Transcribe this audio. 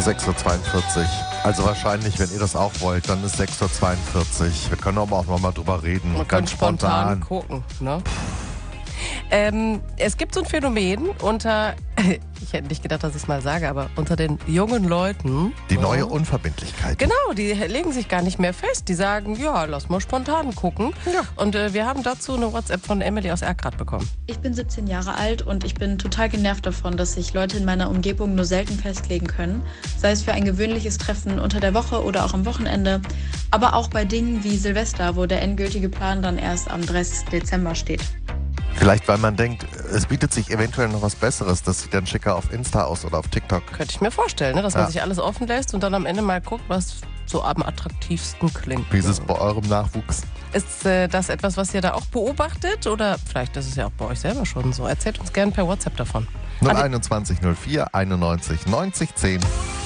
6:42 Uhr. Also wahrscheinlich, wenn ihr das auch wollt, dann ist 6:42 Uhr. Wir können aber auch nochmal drüber reden. Man kann spontan gucken, ne? Es gibt so ein Phänomen unter, ich hätte nicht gedacht, dass ich es mal sage, aber unter den jungen Leuten. Die neue Unverbindlichkeit. Genau, die legen sich gar nicht mehr fest. Die sagen, ja, lass mal spontan gucken. Ja. Und wir haben dazu eine WhatsApp von Emily aus Erkrath bekommen. Ich bin 17 Jahre alt und ich bin total genervt davon, dass sich Leute in meiner Umgebung nur selten festlegen können. Sei es für ein gewöhnliches Treffen unter der Woche oder auch am Wochenende. Aber auch bei Dingen wie Silvester, wo der endgültige Plan dann erst am 30. Dezember steht. Vielleicht, weil man denkt, es bietet sich eventuell noch was Besseres. Das sieht dann schicker auf Insta aus oder auf TikTok. Könnte ich mir vorstellen, ne? Dass man sich alles offen lässt und dann am Ende mal guckt, was so am attraktivsten klingt. Wie ist es bei eurem Nachwuchs? Ist das etwas, was ihr da auch beobachtet? Oder vielleicht ist es ja auch bei euch selber schon so. Erzählt uns gerne per WhatsApp davon. 021 04 91 90 10.